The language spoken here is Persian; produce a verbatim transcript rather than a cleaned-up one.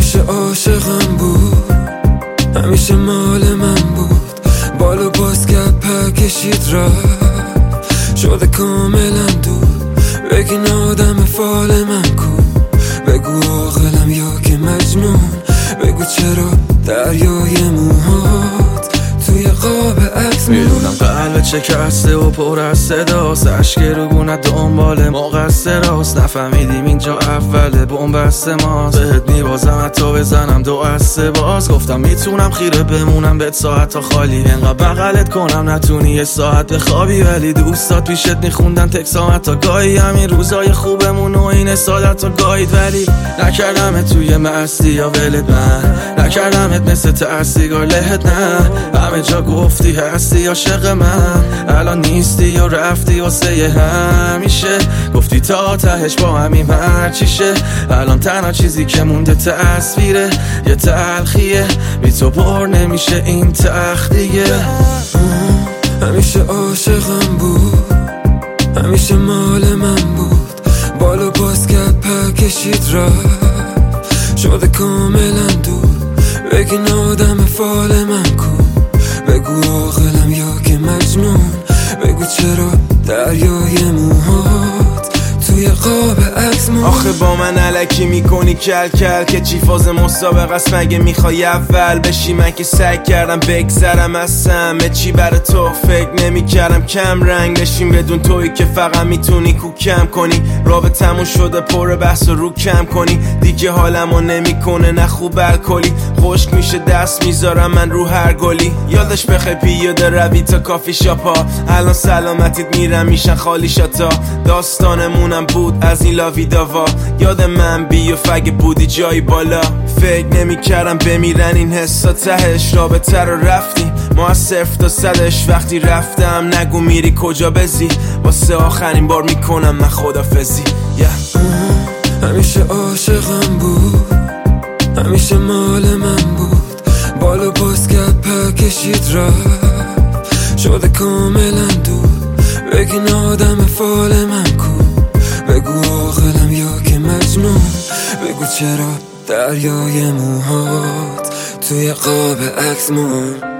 همیشه عاشقم بود، همیشه مال من بود. بالو باز کرد پر کشید رفت، شده کاملا دور. بگین آدم فال من کو، بگو عاقلم یا که مجنون. بگو چرا دریای موهات توی قاب عکس مون. میدونم قلب شکسته و پر از صداست، اشک روگونت دنبال مقصراست. نفهمیدیم اینجا اوله بنبست ماست، بهت میبازم حتی بزنم دو از سه باز. گفتم میتونم خیره بمونم بهت ساعت تا خالی، انقدر بغلت کنم نتونی یه ساعت بخوابی. ولی دوستات پیشت میخوندن تکسامت تا گاهی، همین روزای خوبمون و این سادت تا گاهید. ولی نکردمت توی مستی یا ولت، من نکردمت مثل تأسیگار لهت. نه همه جا گفتی هستی عاشق من، الان نیستی یا رفتی واسه همیشه. گفتی تا تهش با همیم هر چیشه، الان تنها چیزی که مونده تصویره یه تلخیه. بی تو پر نمیشه این تخت دیگه. همیشه عاشقم بود، همیشه مال من بود. بالو باز کرد پر کشید رفت، شده کاملا دور. بگین آدم فال من کو، بگو عاقلم یا که مجنون. بگو چرا دریای موهات توی قاب عکس مون. آخه با من علکی میکنی کل کل که چی فاز مسابقه است؟ مگه میخوای اول بشی؟ من که سعی کردم بگذرم از همه چی برای تو، فکر نمیکردم کم رنگ بشیم بدون تویی که فقط میتونی کو کم کنی. رابطمون شده پر بحث و رو کم کنی دیگه، حالمو نمیکنه نه خوب الکلی. خشک میشه دست میذارم من رو هر گلی. یادش بخیر پیاده روی تا کافی شاپا، الان سلامتیت میرم میشن خالی شاتا. داستانمونم بود از این لاوی داوا، یاد من بی و فگ بودی جایی بالا. فکر نمی کردم بمیرن این حسا تهش، رابطه رو رفتیم ما از صفر تا صدش. وقتی رفتم نگو میری کجا بزی، واسه آخرین بار میکنم من خدافزی. yeah. همیشه عاشقم بود، همیشه مال من بود. بالو باز کرد پر کشید رفت، شده کاملا دور. بگین آدم فال من کو، بگو عاقلم یا که مجنون. بگو چرا دریای موهات توی قاب عکس مون.